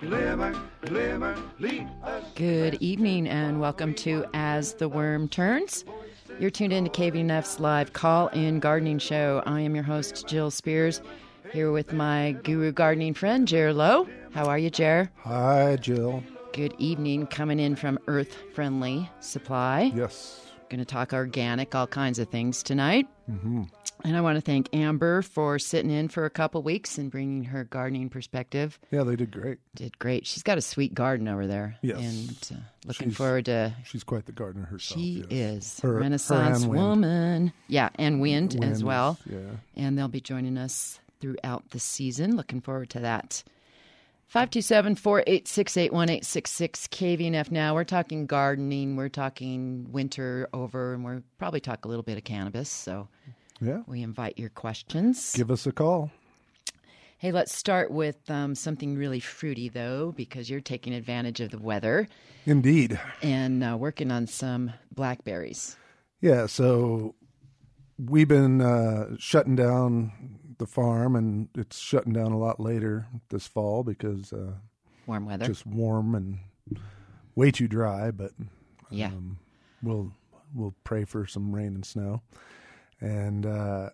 Good evening and welcome to As the Worm Turns. You're tuned in to KVNF's live call-in gardening show. I am your host, Jill Spears, here with my guru gardening friend, Jer Lowe. How are you, Jer? Hi, Jill. Good evening, coming in from Earth Friendly Supply. Yes. Going to talk organic, all kinds of things tonight. Mm-hmm. And I want to thank Amber for sitting in for a couple weeks and bringing her gardening perspective. Yeah, they did great. Did great. She's got a sweet garden over there. Yes. And looking forward to... She's quite the gardener herself. She yes. is. Renaissance woman. Yeah, and Wind as well. Yeah. And they'll be joining us throughout the season. Looking forward to that. 527-486-8186 KVNF now. We're talking gardening. We're talking winter over, and we'll probably talk a little bit of cannabis. So yeah, we invite your questions. Give us a call. Hey, let's start with something really fruity, though, because you're taking advantage of the weather. Indeed. And working on some blackberries. Yeah, so we've been shutting down the farm, and it's shutting down a lot later this fall because warm weather, just warm and way too dry. But yeah, we'll pray for some rain and snow. And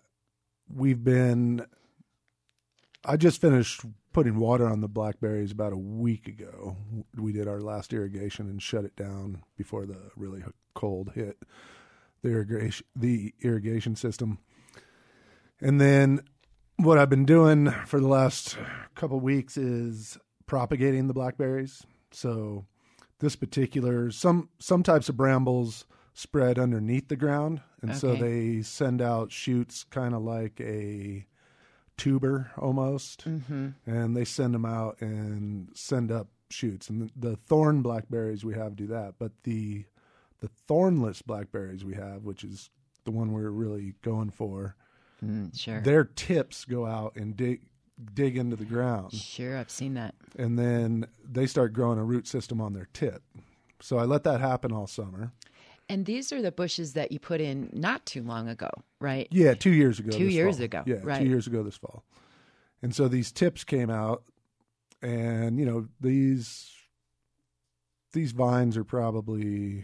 I just finished putting water on the blackberries about a week ago. We did our last irrigation and shut it down before the really cold hit the irrigation system. And then what I've been doing for the last couple of weeks is propagating the blackberries. So this particular, some types of brambles spread underneath the ground. And so they send out shoots kind of like a tuber almost. Mm-hmm. And they send them out and send up shoots. And the thorn blackberries we have do that. But the thornless blackberries we have, which is the one we're really going for, sure. Their tips go out and dig into the ground. Sure, I've seen that. And then they start growing a root system on their tip. So I let that happen all summer. And these are the bushes that you put in not too long ago, right? Yeah, 2 years ago. 2 years ago, yeah, right. 2 years ago this fall. And so these tips came out, and, you know, these vines are probably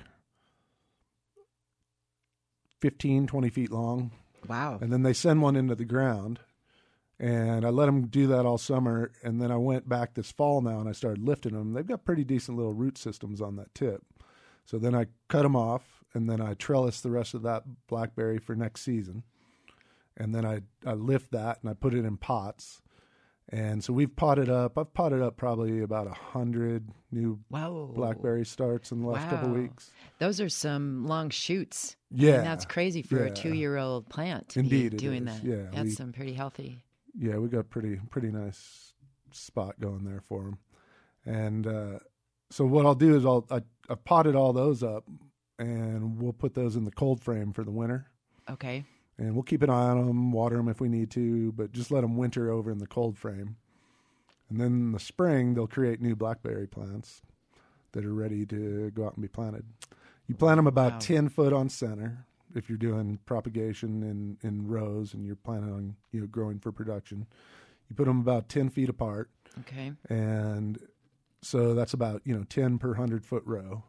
15, 20 feet long. Wow. And then they send one into the ground, and I let them do that all summer. And then I went back this fall now, and I started lifting them. They've got pretty decent little root systems on that tip. So then I cut them off, and then I trellis the rest of that blackberry for next season. And then I lift that, and I put it in pots. And so we've potted up. I've potted up probably about 100 new blackberry starts in the last couple of weeks. Those are some long shoots. Yeah. And that's crazy for a 2-year-old plant to Indeed be doing that. Yeah, that's some pretty healthy. Yeah, we got pretty nice spot going there for them. And so what I'll do is I've potted all those up, and we'll put those in the cold frame for the winter. Okay. And we'll keep an eye on them, water them if we need to, but just let them winter over in the cold frame. And then in the spring, they'll create new blackberry plants that are ready to go out and be planted. You plant them about 10 foot on center if you're doing propagation in rows and you're planning on growing for production. You put them about 10 feet apart. Okay. And so that's about 10 per 100-foot row.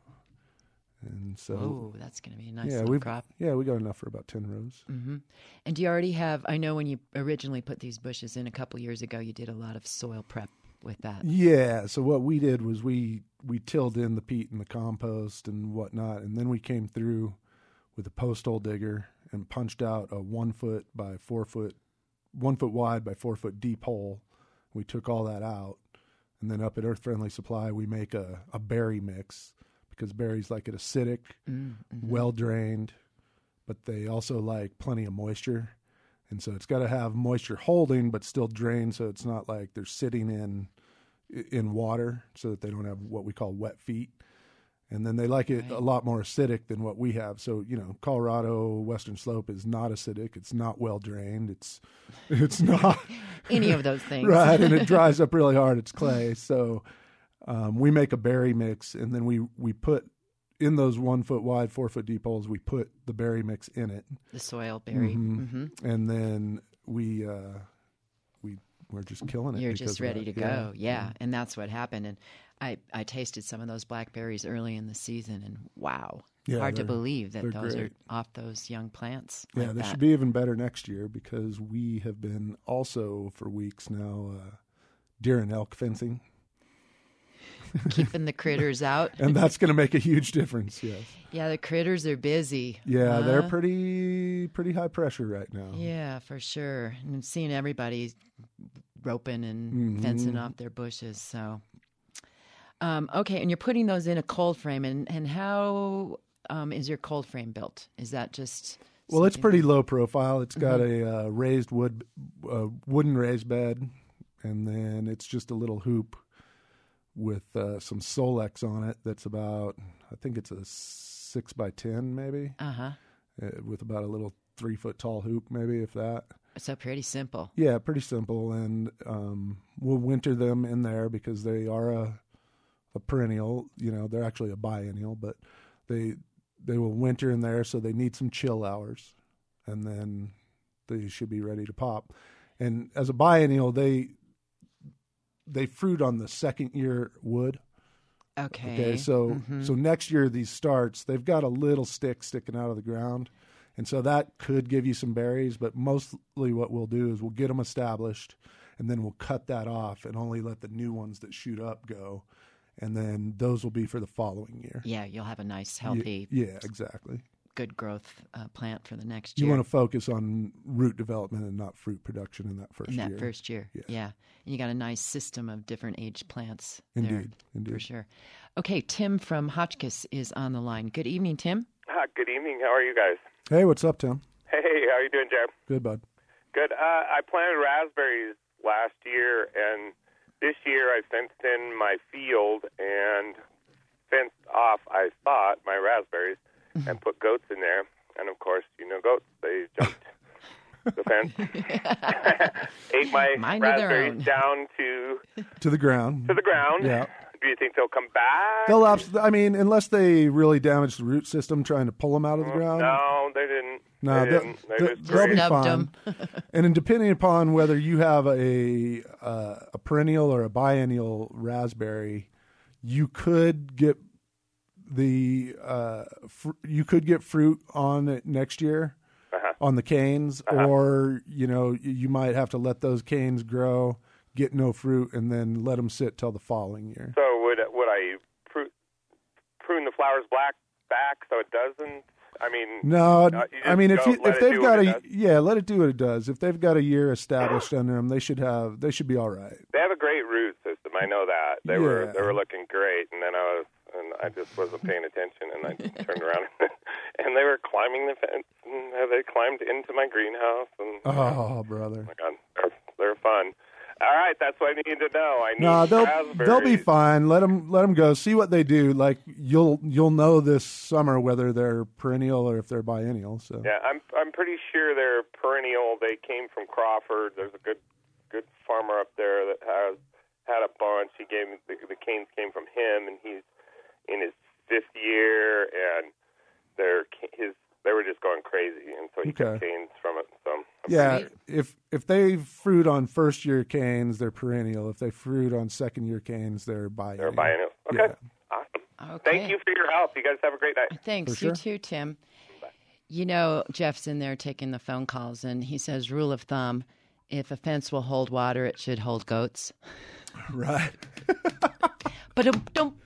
And so, that's going to be a nice little crop. Yeah, we got enough for about 10 rows. Mm-hmm. And do you already have, I know when you originally put these bushes in a couple years ago, you did a lot of soil prep with that. Yeah, so what we did was we tilled in the peat and the compost and whatnot, and then we came through with a post hole digger and punched out a 1 foot by 4 foot, 1 foot wide by 4 foot deep hole. We took all that out, and then up at Earth Friendly Supply, we make a berry mix. Because berries like it acidic, well drained, but they also like plenty of moisture. And so it's got to have moisture holding, but still drained, so it's not like they're sitting in water, so that they don't have what we call wet feet. And then they like it a lot more acidic than what we have. So, Colorado Western Slope is not acidic. It's not well drained. It's not any of those things. Right, and it dries up really hard. It's clay. So we make a berry mix, and then we put in those 1 foot wide, 4 foot deep holes, we put the berry mix in it. The soil berry. Mm-hmm. Mm-hmm. And then we we're just killing it. You're just ready to go. Yeah. Yeah. And that's what happened. And I tasted some of those blackberries early in the season, and wow. Yeah, Hard to believe that those great. are off those young plants. Yeah, like they that. should be even better next year because we have been also for weeks now deer and elk fencing. Keeping the critters out. And that's going to make a huge difference, yes. Yeah, the critters are busy. Yeah, they're pretty high pressure right now. Yeah, for sure. And I'm seeing everybody roping and fencing off their bushes. So, okay, and you're putting those in a cold frame. And how is your cold frame built? Is that just... Well, it's pretty low profile. It's got a raised wooden raised bed, and then it's just a little hoop with some Solex on it that's about, I think it's a 6x10 maybe, with about a little 3-foot tall hoop maybe, if that. So pretty simple. Yeah, pretty simple, and we'll winter them in there because they are a perennial. You know, they're actually a biennial, but they will winter in there, so they need some chill hours, and then they should be ready to pop. And as a biennial, they fruit on the second year wood. Okay. So next year these starts, they've got a little stick sticking out of the ground, and so that could give you some berries. But mostly what we'll do is we'll get them established, and then we'll cut that off and only let the new ones that shoot up go, and then those will be for the following year. Yeah, you'll have a nice, healthy, yeah, exactly, good growth plant for the next year. You want to focus on root development and not fruit production in that first year. Yeah. And you got a nice system of different age plants. Indeed. For sure. Okay, Tim from Hotchkiss is on the line. Good evening, Tim. Good evening. How are you guys? Hey, what's up, Tim? Hey, how are you doing, Jeff? Good, bud. Good. I planted raspberries last year, and this year I fenced in my field and fenced off, I thought, my raspberries and put goats in there. And, of course, you know goats. They jumped the fence, ate my raspberries down to the ground. Yeah. Do you think they'll come back? I mean, unless they really damage the root system trying to pull them out of the ground. No, they didn't. No, they'll be fine. And then depending upon whether you have a perennial or a biennial raspberry, you could get fruit on it next year on the canes, or you might have to let those canes grow, get no fruit, and then let them sit till the following year. So would I prune the flowers back so it doesn't? I mean, no. I mean, if they've got let it do what it does. If they've got a year established under them, they should be all right. They have a great root system. I know that they were looking great, and then I just wasn't paying attention, and I turned around and they were climbing the fence, and they climbed into my greenhouse. And oh, brother! Oh my God, they're fun. All right, that's what I need to know. They'll be fine. Let them go. See what they do. Like you'll know this summer whether they're perennial or if they're biennial. So yeah, I'm pretty sure they're perennial. They came from Crawford. There's a good farmer up there that had a bunch. He gave me the canes came from him, and he's in his 5th year, and they were just going crazy, and so he got canes from it. So yeah, if they fruit on first year canes, they're perennial. If they fruit on second year canes, they're biennial. They're biennial. Okay, yeah. Awesome. Okay. Thank you for your help. You guys have a great night. Thanks. Sure. You too, Tim. Bye. Jeff's in there taking the phone calls, and he says, rule of thumb, if a fence will hold water, it should hold goats. Right. But don't.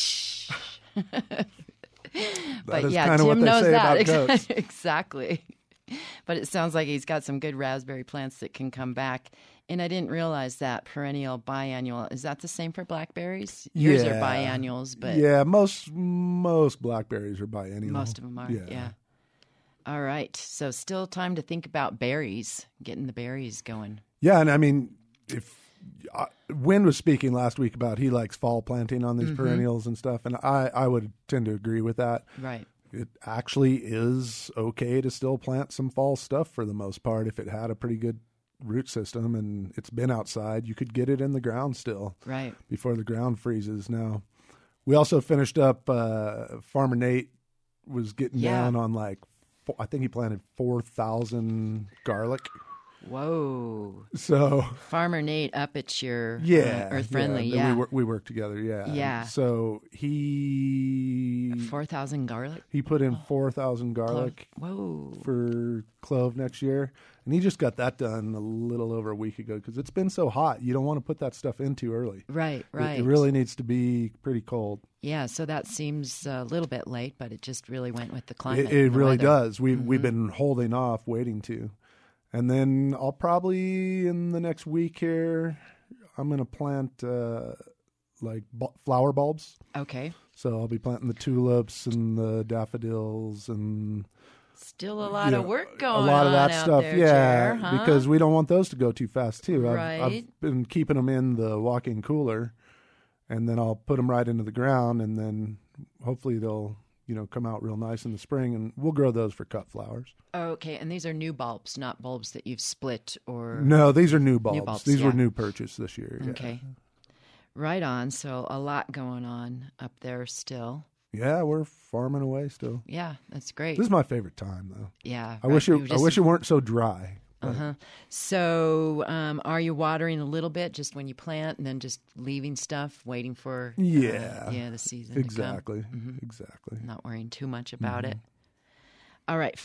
But yeah, Tim knows that. Exactly. But it sounds like he's got some good raspberry plants that can come back. And I didn't realize that perennial, biannual. Is that the same for blackberries? Yours are biannuals, but yeah, most blackberries are biennial. Most of them are. Yeah. All right. So still time to think about berries, getting the berries going. Yeah, and I mean, if Wynn was speaking last week about he likes fall planting on these perennials and stuff, and I would tend to agree with that. Right. It actually is okay to still plant some fall stuff for the most part if it had a pretty good root system and it's been outside. You could get it in the ground still, right, before the ground freezes. Now, we also finished up. Farmer Nate was getting down on I think he planted 4,000 garlic. Whoa. So Farmer Nate up at your Earth Friendly. Yeah, Yeah. we work together. Yeah. Yeah. So he 4,000 garlic. he put in 4,000 garlic Whoa. for clove next year, and he just got that done a little over a week ago because it's been so hot. You don't want to put that stuff in too early. Right. It really needs to be pretty cold. Yeah, so that seems a little bit late, but it just really went with the climate. It and the really weather. does. We've been holding off, waiting to. And then I'll probably, in the next week here, I'm going to plant flower bulbs. Okay. So I'll be planting the tulips and the daffodils and Still a lot of work going on a lot of that out stuff. there, Yeah, Jer, huh? because we don't want those to go too fast too. Right. I've been keeping them in the walk-in cooler, and then I'll put them right into the ground, and then hopefully they'll come out real nice in the spring, and we'll grow those for cut flowers. Okay, and these are new bulbs, not bulbs that you've split or... No, these are new bulbs. bulbs, These yeah. were new purchase this year. Yeah. Okay. Right on. So a lot going on up there still. Yeah, we're farming away still. Yeah, that's great. This is my favorite time, though. Yeah. I wish it weren't so dry. Uh-huh. So are you watering a little bit just when you plant and then just leaving stuff, waiting for the season Exactly. to come? Exactly. Not worrying too much about it. All right,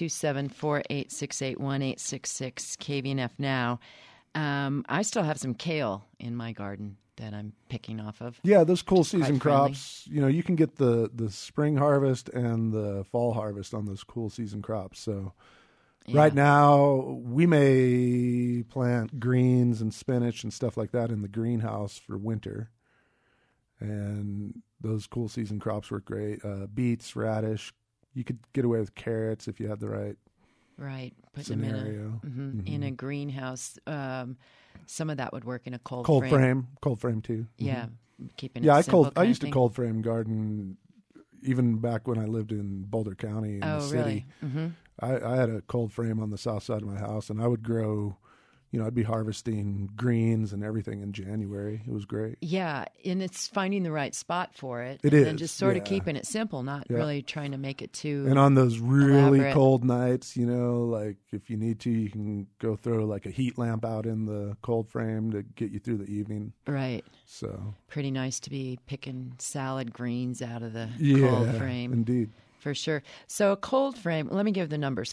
527-486-8186, KVNF now. I still have some kale in my garden that I'm picking off of. Yeah, those cool Quite season friendly. crops, you can get the spring harvest and the fall harvest on those cool season crops. So Yeah. right now we may plant greens and spinach and stuff like that in the greenhouse for winter. And those cool season crops work great. Beets, radish. You could get away with carrots if you had the right Right, putting them scenario. in a greenhouse. Some of that would work in a cold Cold frame too. Yeah, keeping it Yeah, simple. I used to kind of thing. cold frame garden even back when I lived in Boulder County in the Oh, city. really? Mm-hmm. I had a cold frame on the south side of my house, and I would grow, I'd be harvesting greens and everything in January. It was great. Yeah, and it's finding the right spot for it. It and then is, just sort of yeah. keeping it simple, not Yeah. really trying to make it too And on those really elaborate. cold nights, like if you need to, you can go throw like a heat lamp out in the cold frame to get you through the evening. Right. So Pretty nice to be picking salad greens out of the yeah, cold frame. indeed. For sure. So a cold frame, let me give the numbers,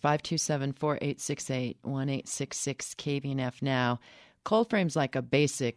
527-4868-1866 KVNF now. Cold frame's like a basic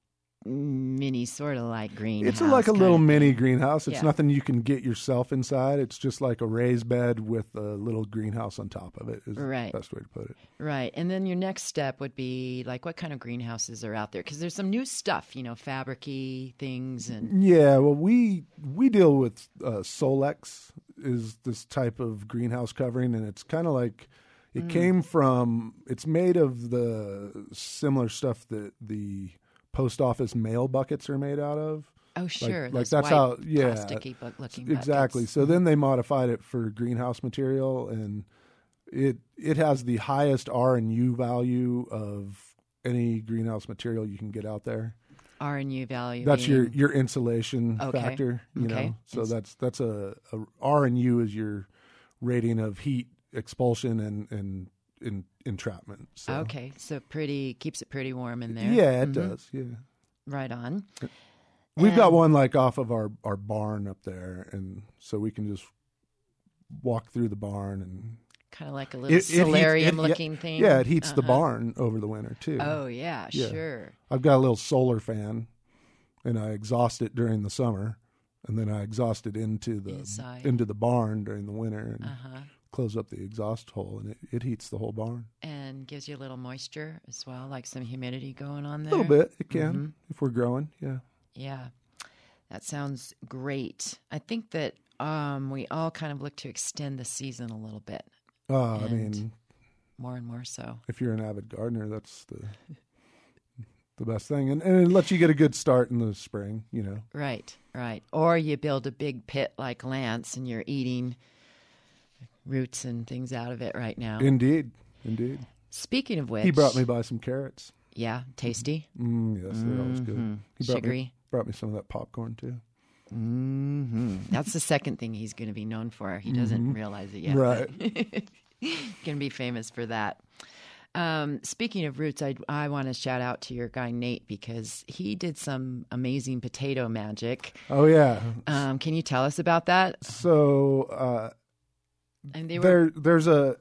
mini sort of like greenhouse. It's like a kind little of mini thing. greenhouse. It's Yeah. nothing you can get yourself inside. It's just like a raised bed with a little greenhouse on top of it is Right. the best way to put it. Right. And then your next step would be like what kind of greenhouses are out there? Because there's some new stuff, fabric-y things and Yeah, well, we deal with Solex is this type of greenhouse covering, and it's kind of like it came from. It's made of the similar stuff that the post office mail buckets are made out of. oh sure, like those that's white how yeah plasticky looking exactly. buckets. So then they modified it for greenhouse material, and it has the highest R&U value of any greenhouse material you can get out there. R&U value. That's being, your insulation Okay. factor, Okay. So that's a R&U is your rating of heat expulsion and entrapment. So. Okay, so keeps it pretty warm in there. Yeah, it does. Yeah, Right on. we've got one like off of our barn up there, and so we can just walk through the barn and Kind of like a little solarium-looking thing. Yeah, it heats the barn over the winter too. Oh yeah, Yeah. sure. I've got a little solar fan, and I exhaust it during the summer, and then I exhaust it into Inside. the barn during the winter, and Uh-huh. close up the exhaust hole, and it heats the whole barn. And gives you a little moisture as well, like some humidity going on A there. little bit, it can if we're growing. Yeah, Yeah, that sounds great. I think that we all kind of look to extend the season a little bit, I And- mean, more and more so. if you're an avid gardener, that's the best thing, and it lets you get a good start in the spring. Right, right. Or you build a big pit like Lance, and you're eating roots and things out of it right now. Indeed. Speaking of which, He brought me by some carrots. Yeah, tasty, Yes, they're always good. He sugary. brought me some of that popcorn too. That's the second thing he's going to be known for. He doesn't realize it yet. Right. Going to be famous for that. Speaking of roots, I want to shout out to your guy Nate because he did some amazing potato magic. Oh yeah. Can you tell us about that? So And they were there's a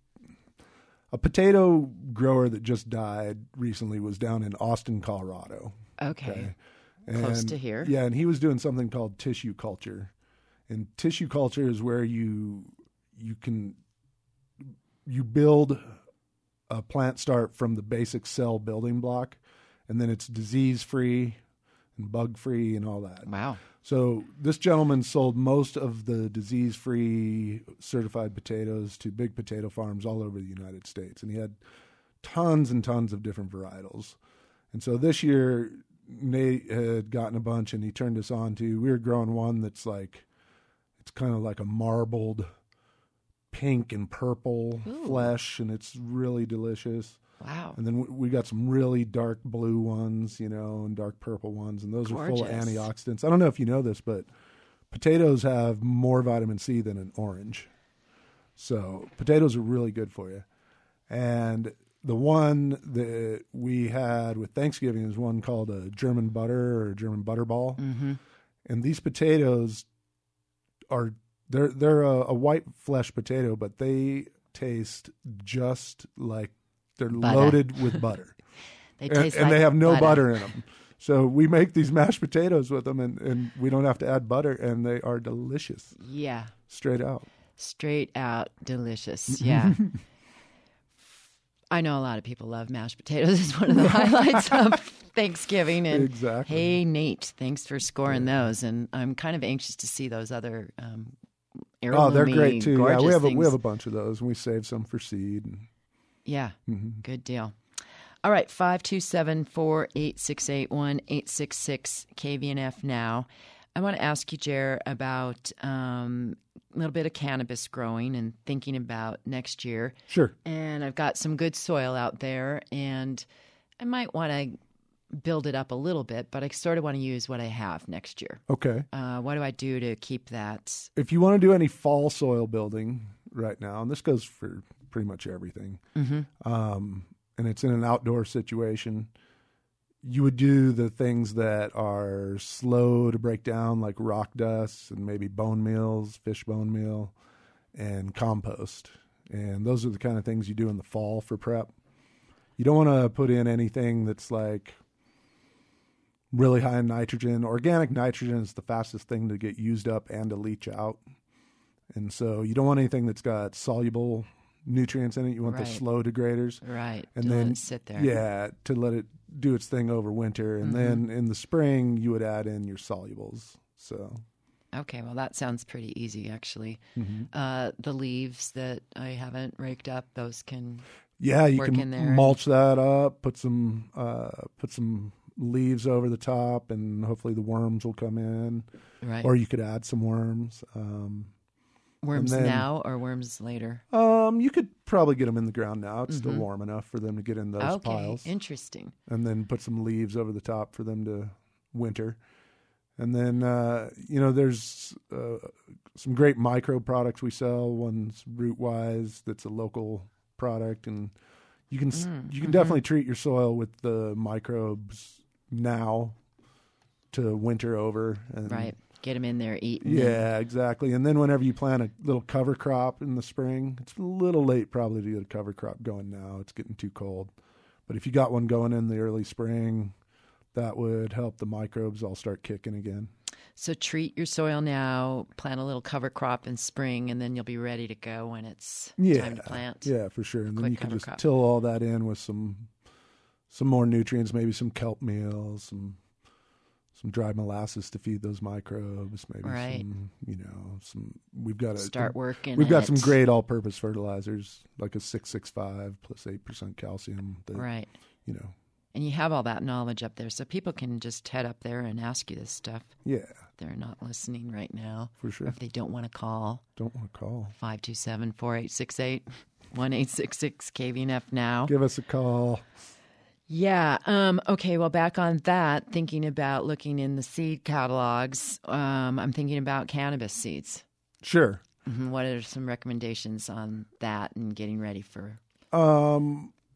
potato grower that just died recently. Was down in Austin, Colorado. okay. And, Close to here. Yeah, and he was doing something called tissue culture. And tissue culture is where you build a plant start from the basic cell building block, and then it's disease free and bug free and all that. Wow. So this gentleman sold most of the disease free certified potatoes to big potato farms all over the United States, and he had tons and tons of different varietals. And so this year Nate had gotten a bunch, and he turned us on to. We were growing one that's like, it's kind of like a marbled pink and purple flesh, and it's really delicious. Wow. And then we got some really dark blue ones, and dark purple ones, and those are full of Gorgeous. antioxidants. I don't know if you know this, but potatoes have more vitamin C than an orange. So potatoes are really good for you. And the one that we had with Thanksgiving is one called a German butter or German butterball. Mm-hmm. And these potatoes are they're a white flesh potato, but they taste just like they're Butter. loaded with butter. They taste and like they have no butter in them. So we make these mashed potatoes with them, and we don't have to add butter, and they are delicious. Yeah. Straight out. Straight out delicious. Yeah. I know a lot of people love mashed potatoes. It's one of the highlights of Thanksgiving. And Exactly. hey, Nate, thanks for scoring those. And I'm kind of anxious to see those other Oh, they're great too. Yeah, gorgeous we have things. a bunch of those, and we save some for seed. Yeah, good deal. All right, 527-4868-1866 KVNF now. I want to ask you, Jer, about a little bit of cannabis growing and thinking about next year. Sure. And I've got some good soil out there, and I might want to build it up a little bit, but I sort of want to use what I have next year. Okay. What do I do to keep that? If you want to do any fall soil building right now, and this goes for pretty much everything, and it's in an outdoor situation, you would do the things that are slow to break down, like rock dust and maybe bone meals, fish bone meal, and compost. And those are the kind of things you do in the fall for prep. You don't want to put in anything that's like really high in nitrogen. Organic nitrogen is the fastest thing to get used up and to leach out. And so you don't want anything that's got soluble nutrients in it. You want the Right. slow degraders. Right. And to let then it sit there. Yeah, to let it do its thing over winter. And then in the spring you would add in your solubles. So Okay, well, that sounds pretty easy, actually. The leaves that I haven't raked up, those can... yeah, you Work in there can mulch that up, put some leaves over the top, and hopefully the worms will come in. Right. Or you could add some worms. Worms and then- now or worms later? You could probably get them in the ground now. It's still warm enough for them to get in those Okay, piles. interesting. And then put some leaves over the top for them to winter. And then, there's some great micro products we sell. One's Rootwise, that's a local product. And you can definitely treat your soil with the microbes now to winter over. And Right. Get them in there eating. yeah, exactly. And then whenever you plant a little cover crop in the spring, it's a little late probably to get a cover crop going now. It's getting too cold. But if you got one going in the early spring, that would help the microbes all start kicking again. So treat your soil now, plant a little cover crop in spring, and then you'll be ready to go when it's time to plant. Yeah, for sure. And then Quick you can cover just crop. till all that in with some more nutrients, maybe some kelp meal, some dried molasses to feed those microbes, maybe Right. we've got Start working. We've got it. some great all-purpose fertilizers, like a 665 plus 8% calcium. That, Right. You And you have all that knowledge up there, so people can just head up there and ask you this stuff. Yeah, If they're not listening right now. for sure. Or if they don't want to call, Don't want to call. 527-4868, 1866 KVNF now. Give us a call. Yeah. Okay. Well, back on that, thinking about looking in the seed catalogs, I'm thinking about cannabis seeds. Sure. What are some recommendations on that and getting ready for?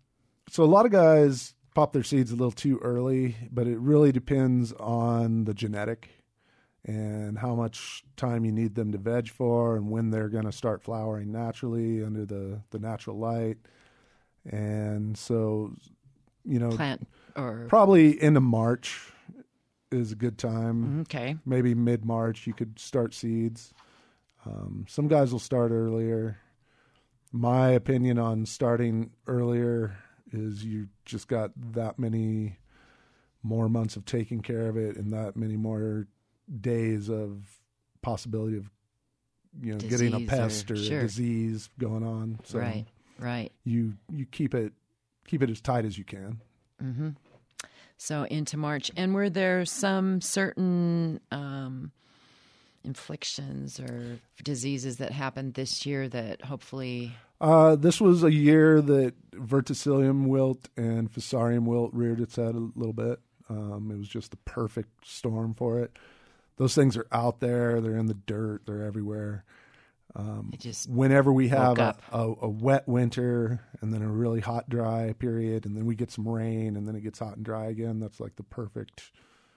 So a lot of guys pop their seeds a little too early, but it really depends on the genetic and how much time you need them to veg for and when they're going to start flowering naturally under the natural light. And so, Plant or probably into March is a good time. okay. Maybe mid-March you could start seeds. Some guys will start earlier. My opinion on starting earlier is you just got that many more months of taking care of it and that many more days of possibility of getting a pest or sure. a disease going on. So Right. you keep it as tight as you can. Mm-hmm. So into March. And were there some certain inflictions or diseases that happened this year that hopefully... This was a year that verticillium wilt and fusarium wilt reared its head a little bit. It was just the perfect storm for it. Those things are out there. They're in the dirt. They're everywhere. Whenever we have a wet winter and then a really hot, dry period, and then we get some rain and then it gets hot and dry again, that's like the perfect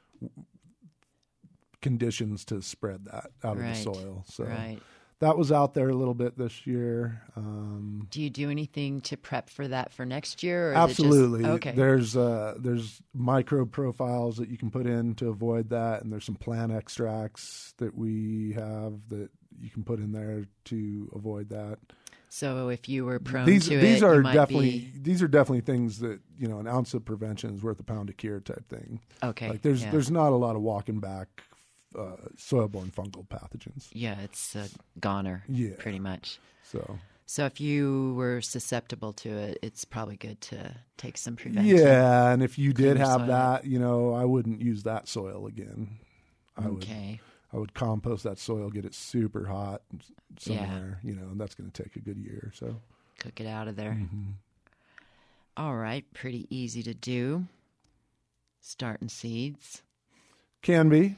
conditions to spread that out of the soil. So that was out there a little bit this year. Do you do anything to prep for that for next year? Or Absolutely. Is it just, okay. There's microbe profiles that you can put in to avoid that, and there's some plant extracts that we have that you can put in there to avoid that. So if you were prone these to it, these are you might definitely these are definitely things that an ounce of prevention is worth a pound of cure type thing. Okay. Like there's not a lot of walking back soil-borne fungal pathogens. Yeah, it's a goner, pretty much. So if you were susceptible to it, it's probably good to take some prevention. Yeah, and if you did have that, I wouldn't use that soil again. I would compost that soil, get it super hot somewhere, and that's going to take a good year. So cook it out of there. Mm-hmm. All right, pretty easy to do. Starting seeds. Can be.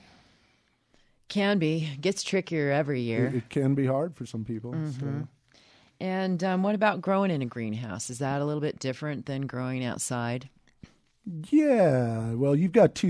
Gets trickier every year. It can be hard for some people. Mm-hmm. And what about growing in a greenhouse? Is that a little bit different than growing outside? Yeah. Well, you've got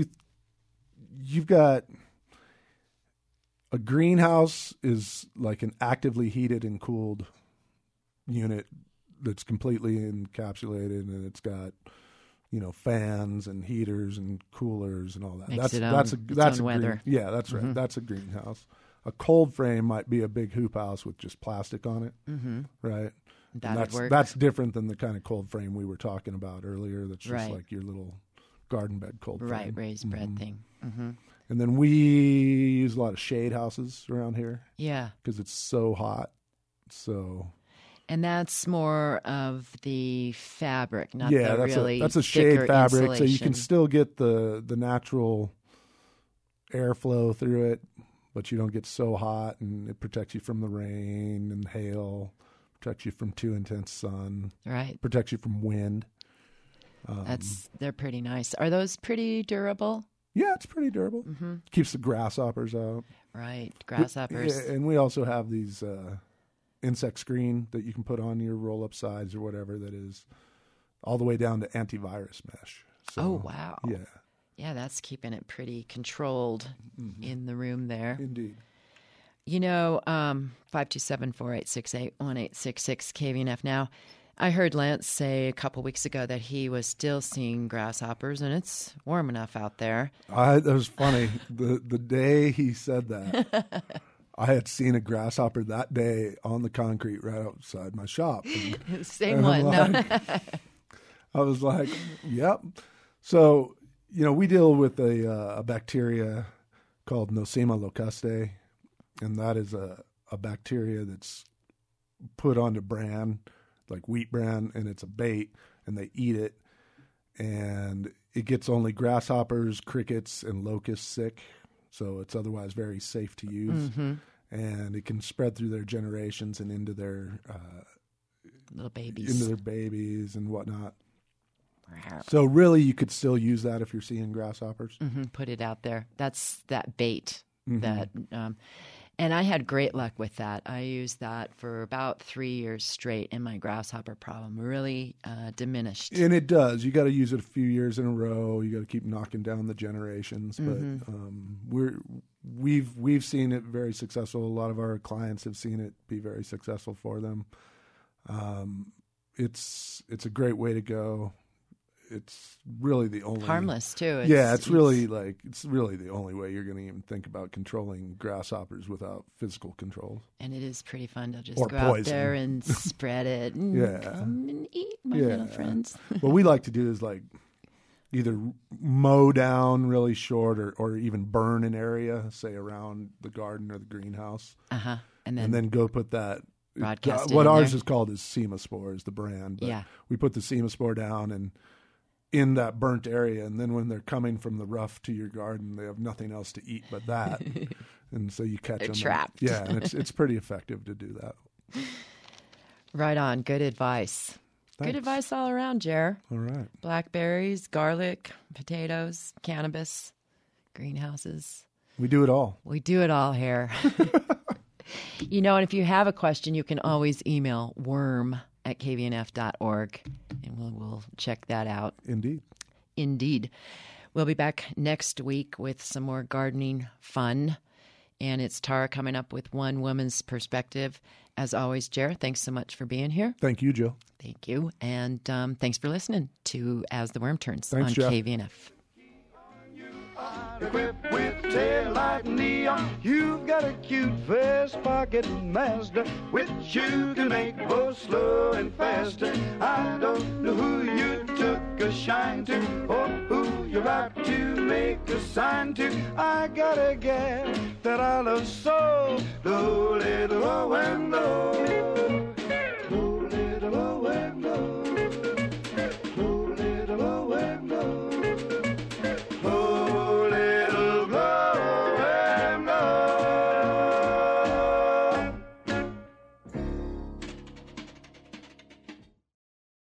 a greenhouse is like an actively heated and cooled unit that's completely encapsulated, and it's got fans and heaters and coolers and all that. That's a weather. That's right. Mm-hmm. That's a greenhouse. A cold frame might be a big hoop house with just plastic on it, right? That'd work. That's different than the kind of cold frame we were talking about earlier. That's just like your little garden bed cold frame, right? Raised bed thing. Mm-hmm. And then we use a lot of shade houses around here. Yeah, because it's so hot. And that's more of the fabric, not that's a shade fabric, insulation. So you can still get the natural airflow through it, but you don't get so hot, and it protects you from the rain and hail, protects you from too intense sun, right? Protects you from wind. They're pretty nice. Are those pretty durable? Yeah, it's pretty durable. Mm-hmm. Keeps the grasshoppers out. Right, grasshoppers. And we also have these insect screen that you can put on your roll-up sides or whatever that is all the way down to antivirus mesh. So, oh, wow. Yeah. Yeah, that's keeping it pretty controlled in the room there. Indeed. 527-486-1866 KVNF. Now, I heard Lance say a couple weeks ago that he was still seeing grasshoppers, and it's warm enough out there. That was funny. The day he said that, I had seen a grasshopper that day on the concrete right outside my shop. Same one. I was like, yep. So, we deal with a bacteria called Nosema locustae, and that is a bacteria that's put onto bran, like wheat bran, and it's a bait, and they eat it, and it gets only grasshoppers, crickets, and locusts sick, so it's otherwise very safe to use, and it can spread through their generations and into their little babies, into their babies and whatnot. So really, you could still use that if you're seeing grasshoppers. Put it out there. That's that bait that. And I had great luck with that. I used that for about 3 years straight, and my grasshopper problem really diminished. And it does. You got to use it a few years in a row. You got to keep knocking down the generations. But we've seen it very successful. A lot of our clients have seen it be very successful for them. It's a great way to go. It's really the only harmless too. It's really the only way you're going to even think about controlling grasshoppers without physical controls. And it is pretty fun to just or go poison. out there and spread it and come and eat, my little friends. What we like to do is like either mow down really short or even burn an area, say around the garden or the greenhouse, and then go put that. Broadcast what ours there. is called is Semaspore is the brand. But yeah, we put the Semaspore down and in that burnt area, and then when they're coming from the rough to your garden, they have nothing else to eat but that, and so you catch them. Trapped. And it's pretty effective to do that. Right on. Good advice. Thanks. Good advice all around, Jer. All right. Blackberries, garlic, potatoes, cannabis, greenhouses. We do it all. We do it all here. And if you have a question, you can always email worm@kvnf.org, and we'll check that out. Indeed. We'll be back next week with some more gardening fun, and it's Tara coming up with One Woman's Perspective. As always, Jer, thanks so much for being here. Thank you, Jill. Thank you, and thanks for listening to As the Worm Turns Thanks, on Jeff. KVNF. Equipped with tail light neon, you've got a cute vest pocket Mazda, which you can make both slow and faster. I don't know who you took a shine to, or who you're about to make a sign to. I got a gal that I love so, the little and the